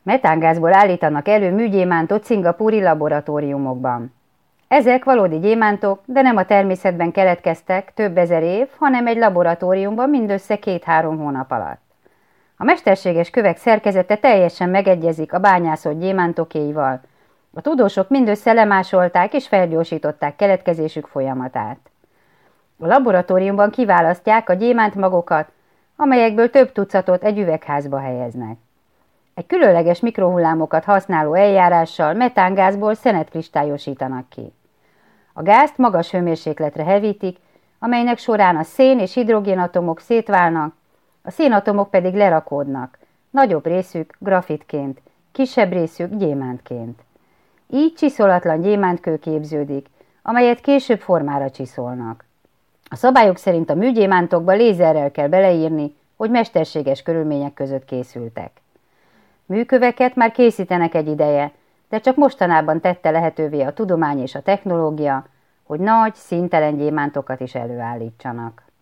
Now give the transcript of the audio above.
Metángázból állítanak elő műgyémántot szingapúri laboratóriumokban. Ezek valódi gyémántok, de nem a természetben keletkeztek több ezer év, hanem egy laboratóriumban mindössze 2-3 hónap alatt. A mesterséges kövek szerkezete teljesen megegyezik a bányászott gyémántokéival. A tudósok mindössze lemásolták és felgyorsították keletkezésük folyamatát. A laboratóriumban kiválasztják a gyémántmagokat, amelyekből több tucatot egy üvegházba helyeznek. Egy különleges mikrohullámokat használó eljárással metángázból szenet kristályosítanak ki. A gázt magas hőmérsékletre hevítik, amelynek során a szén és hidrogénatomok szétválnak, a szénatomok pedig lerakódnak, nagyobb részük grafitként, kisebb részük gyémántként. Így csiszolatlan gyémántkő képződik, amelyet később formára csiszolnak. A szabályok szerint a műgyémántokba lézerrel kell beleírni, hogy mesterséges körülmények között készültek. Műköveket már készítenek egy ideje, de csak mostanában tette lehetővé a tudomány és a technológia, hogy nagy, színtelen gyémántokat is előállítsanak.